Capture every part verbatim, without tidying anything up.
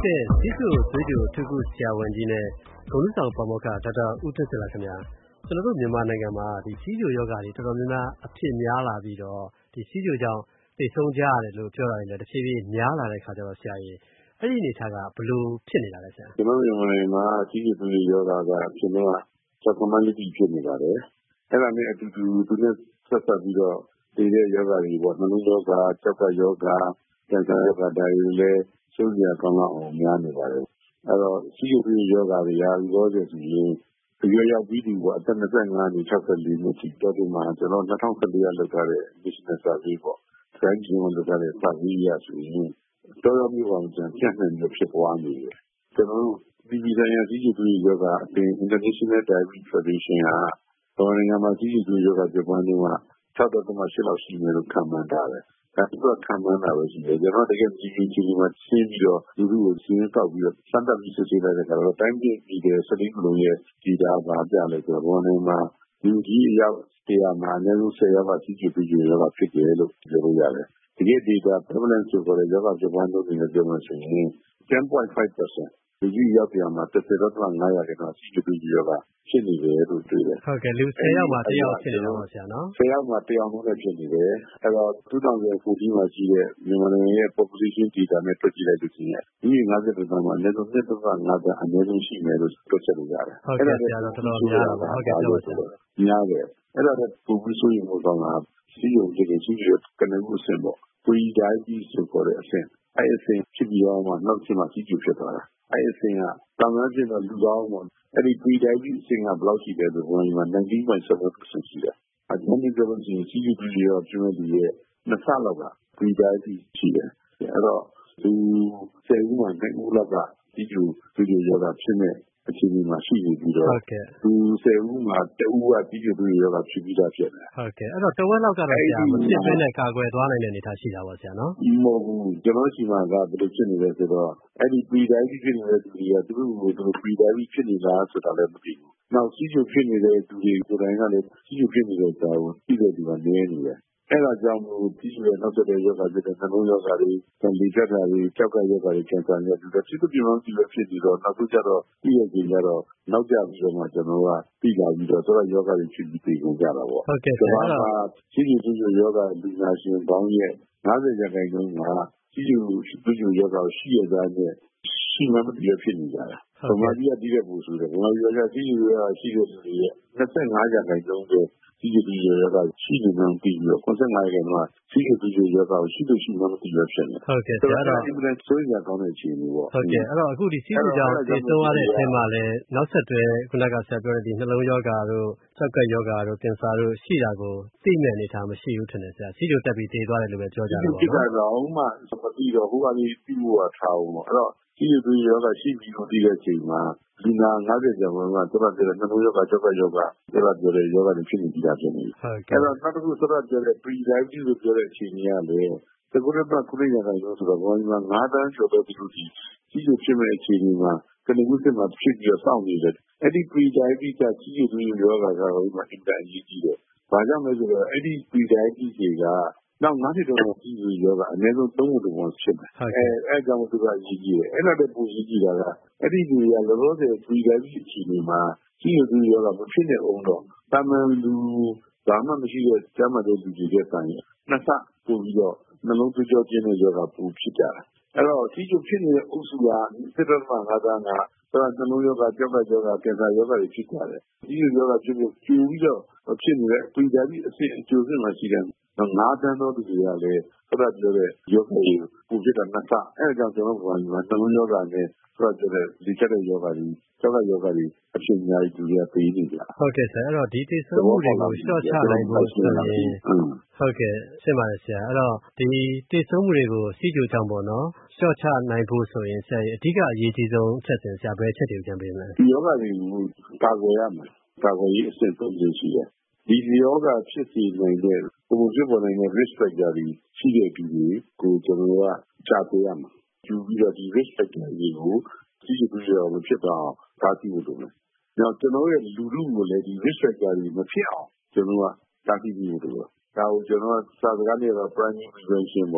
ကဲ့စီးကျိုသွေးကျိုထူးခုဆရာဝန်ကြီးနဲ့ဂုဏ်ထူးဆောင်ပါမောက္ခဒေါက်တာဦးထွန်းစောခင်ဗျာကျွန်တော်တို့မြန်မာနိုင်ငံမှာဒီစီးကျိုယောဂတွေတော်တော်များများအဖြစ်များလာပြီးတော့ဒီစီးကျိုကြောင့်သိဆုံးကြရတယ်လို့ပြောတာလည်းတဖြည်းဖြည်းများလာတဲ့ခါကျတော့ဆရာကြီးအဲ့ဒီအနေထားကဘယ်လိုဖြစ်နေတာလဲဆရာကျွန်တော်မြန်မာနိုင်ငံမှာစီးကျိုသွေးကျိုယောဂကအဖြစ်တော့ဆက်ကမန်လီတီဖြစ်နေပါတယ်အဲ့ဒါနဲ့အတူတူသူနဲ့ဆက်ဆက်ပြီးတော့ဒီရဲ့ယောဂတွေပေါ့နှလုံးယောဂကြောက်ကယောဂကင်ဆာယောဂဒါတွေလည်းရှုပ်ရကောင်းအောင်များနေပါတယ်အဲ့တော့စီးကျိုသွေးကျိုယောဂတွေရာရောဆိုရင်ဒီရောက်ပြီးဒီကအသက်၂၅နှစ်၆၄နှစ်ထိတော့ဒီမှာကျွန်တော်၂၀၁၄ရလောက်ထားတဲ့ National Survey ပေါ့ French Journal လောက်ထားတဲ့ survey ရဆိုရင်တော်တော်မျိုးအောင်ကျန်ပြန့်နှံ့ပြီးဖြစ်ပွားနေတယ်ကျွန်တော်တို့ဒီဒီဇိုင်းယာစီးကျိုသွေးကျိုယောဂအပြင် International Diabetes Federation ကတော်နိုင်ငံမှာစီးကျိုသွေးကျိုယောဂပြပွားနေတာ၆.၈လောက်ရှိမယ်လို့ခန့်မှန်းထားတယ်ဒါကခံမှန်းတာပဲရှိတယ်ကျွန်တော်တကယ်ကြီးကြီးကြီးမှာရှင်းပြီးတော့လူလူကိုရှင်းတောက်ပြီးတော့စမ်းသပ်ပြီးစစ်ဆေးလိုက်တဲ့အခါတော့တိုင်းပြည်ပြည်တဲ့စတိကလုံးရဲ့ဒီတာပါပြလဲဆိုတော့ဘောနေမှာဒီကြီးရောက်တရားမှာအနည်းဆုံး၁၀ယောက်ကစီးကျိုပြီးရောဂါဖြစ်တယ်လို့ပြောလို့ရတယ်ဒီက data prevalence ဆိုတော့ယောဂပြပွားမှုတွေနဲ့ပြောမှဆိုရင်ten point five percentဒီကြီးရောက်ပြန်မှာတစ်ဆယ်တော့၅ရာခိုင်နှုန်းစီးကျိုပြီးရောဂါဖြစ်နေတယ်လို့တွေ့တယ်ဟုတ်ကဲ့လူ၁၀ယောက်မှာတစ်ယောက်ဖြစ်နေတော့ဆရာနော်၁၀ယောက်မှာတစ်ယောက်နဲ့ဖြစ်နေတယ်အဲ့တော့two thousand fourteenမှာရှိတဲ့မြန်မာနိုင်ငံရဲ့ population data နဲ့တွက်ကြည့်လိုက်လို့ရှိရင်ဒီ၅၀တန်းမှာအနည်းဆုံး၂.၅တန်းအနည်းဆုံးရှိမယ်လို့တွက်ချက်လို့ရတယ်ဟုတ်ကဲ့ဆရာတော်တော်များတာပါဟုတ်ကဲ့ပြောပါဆရာများတယ်အဲ့ဒါလည်းပုံပြီးဆိုရင်ဟိုကောင်ကစီးရုံကြည့်စီးရုံကနေမှုစင်ပေါ့ pre-diabetes ဆိုခေါ်တဲ့အဆင့်အဲ့အဆင့်ဖြစ်ပြီးတော့မှနောက်ချင်းမှစီးကျူဖြစ်သွားတာအဲ့အဆင့်ကတောင်တန်းဖြစ်တော့လူကောင်းပေါ့အဲ့ဒီ pre-diabetes အဆင့်ကဘယ်လောက်ရှိလဲဆိုတော့ဒီမှာnineteen point seven percent ရှိတယ်အကျဉ်းချုပ်လို့ရှိရင်စီးကျူပြီးတော့ကျွမ်းသူရဲ့နှစ်ဆလောက်က pre-diabetes ရှိတယ်အဲ့တော့သူဆယ်ဦးမှာနှစ်ဦးလောက်ကစီးကျူပြီးတော့ယောဂဖြစ်နေအခြေအနေမှာရှိနေပြီးတော့သူဆယ်ဦးမှာတဦးကစီးကျူပြီးတော့ဖြစ်ပြီးသားဖြစ်တယ်ဟုတ်ကဲ့အဲ့တော့တဝက်လောက်ကတော့ဆရာမဖြစ်ဘဲနဲ့ကာကွယ်သွားနိုင်တဲ့အနေအထားရှိတာပါဆရာနော်မဟုတ်ဘူးကျွန်တော်ရှိမှာကဘယ်လိုဖြစ်နေလဲဆိုတော့အဲ့ဒီ pre-diabetes ဖြစ်နေတဲ့သူတွေကသူတို့ကိုသူတို့ pre-diabetes ဖြစ်နေလားဆိုတာလည်းမသိဘူးနောက်စီးကျူဖြစ်နေတဲ့သူတွေကိုယ်တိုင်ကလည်းစီးကျူဖြစ်နေတဲ့စာကိုသိတဲ့သူကနည်းနေတယ်အဲ့ဒါကြောင့်မို့စီးကျူရဲ့နောက်ဆက်တဲ့ယောဂဖြစ်တဲ့နှလုံးယောဂတွေလေဖြတ်တာတွေကြောက်ကယောဂတွေကင်ဆာတွေသူတို့ဖြစ်သူပြင်အောင်ကြည့်လို့ဖြစ်ပြီးတော့နောက်ဆုံးကျတော့ဒီရဲ့ကြီးကျတော့နောက်ကျပြီးတော့မှကျွန်တော်ကပြီးလာပြီးတော့ဆိုတော့ယောဂတွေဖြစ်ပြီးပြေကုန်ကြတာပေါ့ဟုတ်ကဲ့ဆရာအဲ့တော့စီးကျူစီးကျူယောဂလူနာရှင်ပေါင်းရဲ့၅၀ရာခိုင်နှုန်းကစီးကျူစီးကျူယောဂရှိရတဲ့နဲ့ရှိမှမတည်ဖြစ်နေကြတာ။ဗမာပြည်ကတည်တဲ့ပူဆိုတယ်။ဗမာပြည်ကစီးကျူယောဂရှိတဲ့လူတွေရဲ့၂၅ရာခိုင်နှုန်းပဲစီးကျူပြီးယောဂရှိနေမှပြီးပြီးတော့၇၅ရာခိုင်နှုန်းကစီးကျူပြီးယောဂရှိလို့ရှိမှမတည်ဖြစ်နေ။ဟုတ်ကဲ့ဆရာအဲ့တော့ဒီလိုဆိုရင်ကောင်းတဲ့အခြေအနေပေါ့။ဟုတ်ကဲ့အဲ့တော့အခုဒီစီးကျူကြောင့်သေဆုံးရတဲ့အချိန်မှာလည်းနောက်ဆက်တွဲခုနကဆရာပြောတဲ့ဒီနှလုံးယောဂတို့ကြောက်ကယောဂတို့ကင်ဆာတို့ရှိတာကိုသိမဲ့အနေထားမရှိဘူးထင်တယ်ဆရာစီးကျူတက်ပြီးသေသွားတယ်လို့ပဲပြောကြတာပေါ့နော်။ဒီကတော့မှမပြီးတော့ဟိုကနေပြီးဖို့ထားအောင်ပေါ့အဲ့တော့စီးကျူယောဂရှိပြီးတော့ဒီတဲ့အချိန်မှာလူနာ၅၀ကျော်ကတော်တော်နှလုံးယောဂကြောက်ကယောဂတော်တော်ပြောတဲ့ယောဂတွေဖြစ်နေကြတာဖြစ်နေ။ဟုတ်ကဲ့အဲ့တော့နောက်တစ်ခုတော်တော်ပြောတဲ့ pre-diabetes လို့ပြောတဲ့အချိန်ကြီးကလည်းသကုရပတ်ခုနှစ်ရာခိုင်နှုန်းဆိုတော့ဘာမှငါးတန်းကျော်တဲ့သူတွေကြီးကျဖြစ်မဲ့အခြေအနေမှာကနေမှုစစ်မှာဖြစ်ပြီးတော့စောင့်နေတယ်အဲ့ဒီ pre-diabetes ကကြီးကျပြီးယောဂကတော့ဒီမှာအင်တာအရေးကြီးတယ်ဘာကြောင့်လဲဆိုတော့အဲ့ဒီ pre-diabetes တွေကနောက်၅နှစ်တော့ကြီးပြီးယောဂအနည်းဆုံးသုံးခုတော့ဖြစ်တယ်အဲအဲကြောင့်သူကအရေးကြီးတယ်အဲ့ဒါတည်းပိုရေးကြီးတာကအဲ့ဒီလူတွေကလောလောဆယ် pre-diabetes အခြေအနေမှာကြီးကျပြီးယောဂမဖြစ်တဲ့အောင်တော့တာမန်လူဘာမှမရှိတဲ့ကျန်းမာတဲ့လူတွေကတိုင်နှစ်ဆပို့ပြီးတော့နှလုံးသွေးကြောပြင်းတဲ့ယောဂပိုဖြစ်ကြတာအဲ့တော့စီးကျူဖြစ်နေတဲ့အုပ်စုကစစ်တပ်မှာငါးတန်းကဆိုတော့နှလုံးယောဂကြောက်ကယောဂကင်ဆာယောဂတွေဖြစ်ကြတယ်ဒီလိုယောဂဖြစ်လို့ကျူပြီးတော့ဖြစ်နေတဲ့ pre-diabetes အဆင့်အကျိုးဆက်မှာရှိတဲ့ငါးတန်းသောသူတွေကလည်းဆိုတော့ပြောတဲ့ယောဂတွေပူဖြစ်တာနှစ်ဆအဲဒါကြောင့်ကျွန်တော်ကနှလုံးယောဂနဲ့ဆိုတော့ပြောတဲ့ဒီချက်တဲ့ယောဂတွေကြောက်ကယောဂတွေအဖြစ်အများကြီးသူတွေကပေးနေကြဟုတ်ကဲ့ဆရာအဲ့တော့ဒီသေဆုံးမှုတွေကိုလျှော့ချနိုင်ဖို့ဆိုရင်ဟုတ်ကဲ့ရှင်းပါတယ်ဆရာအဲ့တော့ဒီသေဆုံးမှုတွေကိုစီးကျူကြောင့်ပေါ့နော်လျှော့ချနိုင်ဖို့ဆိုရင်ဆရာအဓိကအရေးကြီးဆုံးအချက်စဉ်ဆရာဘယ်အချက်တွေကိုကြံပေးမလဲဒီယောဂတွေကိုကာကွယ်ရမယ်ကာကွယ်ရေးအဆင့်သုံးချက်ရှိတယ်ဒီယောဂဖြစ်စီနိုင်တဲ့ဘုံဖြစ်ပေါ်နိုင်တဲ့ risk factor တွေရှိတဲ့သူတွေကိုကျွန်တော်ကကြားပေးရမှာယူပြီးတော့ဒီ risk factor တွေကိုစီးကျူပြီးတော့မဖြစ်တော့ဒါကြည့်လို့မယ်။နောက်ကျွန်တော်ရဲ့လူလူကိုလည်းဒီ risk factor တွေမဖြစ်အောင်ကျွန်တော်ကတားဆီးပြီးလို့ဒါကိုကျွန်တော်ကစာစကားနဲ့တော့ primary prevention ပေါ့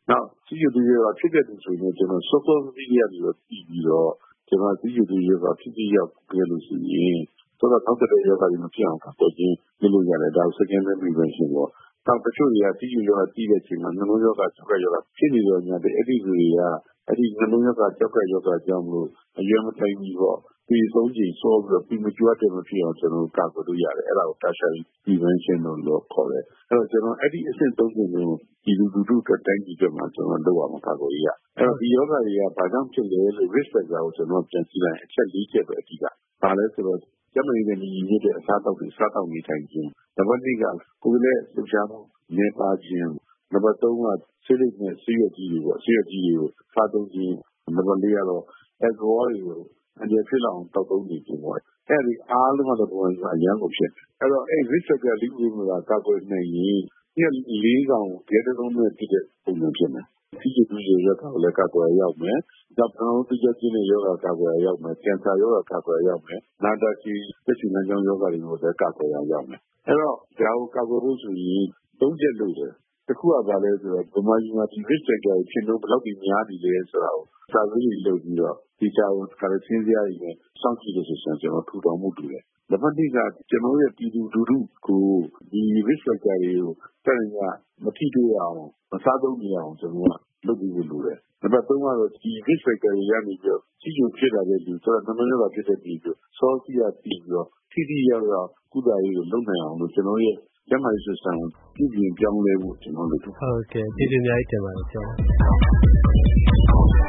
နောက်ဆီးချိုသွေးရောဂါဖြစ်တဲ့သူဆိုရင်ကျွန်တော်စောစောစီးရပြီးတော့ပြီးပြီးတော့ကျွန်တော်ဆီးချိုသွေးရောဂါဖြစ်ပြီးရောက်ကြလို့ရှိရင်ဆိုတော့နောက်တဲ့ရောဂါတွေမဖြစ်အောင်ကာကွယ်ခြင်းလုပ်လို့ရတယ်ဒါ secondary prevention ပေါ့နောက်တချို့တွေကဆီးချိုရောဂါပြီးတဲ့အချိန်မှာနှလုံးရောဂါကျောက်ကရောဂါဖြစ်နေတော့ညာတဲ့အဲ့ဒီတွေကအဲ့ဒီနှလုံးရောဂါကျောက်ကရောဂါကြောင့်မလို့အရွယ်မထိုင်ဘူးပေါ့ဒီဆုံးချိန်စောပြီးတော့ပြီးမကြွတဲ့မဖြစ်အောင်ကျွန်တော်ကာကွယ်လို့ရတယ်အဲ့ဒါကို tertiary prevention လို့ခေါ်တယ်အဲ့တော့ကျွန်တော်အဲ့ဒီအဆင့်သုံးခုကိုဒီလူလူတို့အတွက်တိုင်းပြည်အတွက်မှာကျွန်တော်လုပ်ရမှာကာကွယ်ရအဲ့တော့ဒီယောဂတွေကဘာကြောင့်ဖြစ်လဲလို့ risk factor ကိုကျွန်တော်ပြန်ကြည့်လိုက်အချက်၄ချက်ပဲအဓိကဘာလဲဆိုတော့ကျန်းမာရေးနဲ့ညီညွတ်တဲ့အစားအသောက်တွေစားတော့နေထိုင်ခြင်းနံပါတ်၄ကကိုယ်နဲ့လှုပ်ရှားမှုနေပါခြင်းနံပါတ်၃ကဆေးလိပ်နဲ့ဆေးရည်ကြီးတွေပေါ့ဆေးရည်ကြီးတွေကိုစားသုံးခြင်းနံပါတ်၄ကတော့ alcohol တွေကိုအန္တရာယ်ဖြစ်လောက်အောင်တောက်သုံးနေခြင်းပေါ့အဲ့ဒီအားလုံးကတော့ဘုံကအရန်ကိုဖြစ်အဲ့တော့အဲ့ risk factor လေးခုကကာကွယ်နိုင်ရင်ဒီလေးကောင်ကြတဲ့လုံးနဲ့ဖြစ်တဲ့ပုံစံဖြစ်မယ်ဆီးချိုသွေးရောဂါကိုလည်းကာကွယ်ရောက်မယ်။ဒါပေမဲ့တိကျခြင်းနဲ့ရောဂါကာကွယ်ရောက်မယ်။ကင်ဆာရောဂါကာကွယ်ရောက်မယ်။နာတာရှည်သက်ရှိလမ်းကြောင်းရောဂါတွေကိုလည်းကာကွယ်ရောက်မယ်။အဲ့တော့ဒါကိုကာကွယ်ဖို့ဆိုရင်သုံးချက်လို့တယ်။တစ်ခုကဘာလဲဆိုတော့ဗမာပြည်မှာဒီ risk factor ဖြစ်လို့ဘယ်လောက်ကြီးများနေလဲဆိုတာကိုစာရင်းတွေလုပ်ပြီးတော့ဒီချာကိုကာရချင်းစရာတွေနဲ့စောင့်ကြည့်လို့ဆိုရင်ကျွန်တော်ထူထောင်မှုတူတယ်။နံပါတ်၂ကကျွန်တော်ရဲ့ပြည်သူလူထုကိုဒီ risk factor တွေကိုတဲ့ကမထိတွေ့အောင်မစားသုံးနေအောင်ကျွန်တော်ကလုပ်ပြီးလို့ရတယ်။နံပါတ်၃ကတော့ဒီ risk factor တွေရနေပြီးတော့ကြီးကျယ်ဖြစ်လာတဲ့လူဆိုတော့နှလုံးရောဂါဖြစ်တဲ့ပြည်သူစောစီးရပြီးတော့ထိထိရောက်ရောက်ကုသရေးကိုလုပ်နိုင်အောင်လို့ကျွန်တော်ရဲ့ကျန်းမာရေး system ကိုပြုပြင်ပြောင်းလဲဖို့ကျွန်တော်လုပ်တယ်ဟုတ်ကဲ့ကျေးဇူးအများကြီးတင်ပါတယ်ဆရာ